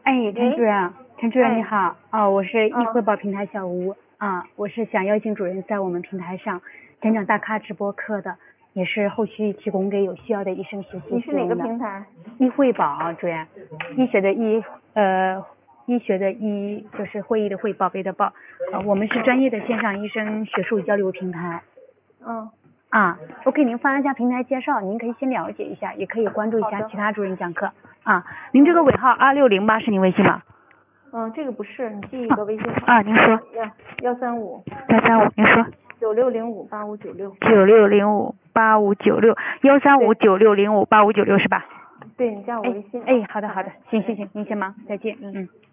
哎，陈主任，陈主任哎你好，我是易汇报平台小吴啊，我是想邀请主任在我们平台上讲讲大咖直播课的，也是后续提供给有需要的医生学习你是哪个使用的。 平台？ 易汇报啊，主任，医学的医，医学的医就是会议的会，宝贝的宝，我们是专业的线上医生学术交流平台。我给您发一下平台介绍，您可以先了解一下，也可以关注一下其他主任讲课啊。您这个尾号2608是您微信吗？ 这个不是，你记一个微信号。 您说。 135。 您说。 96058596。 96058596，13596058596是吧？ 对，你加我微信。 好的，行，您先忙，再见。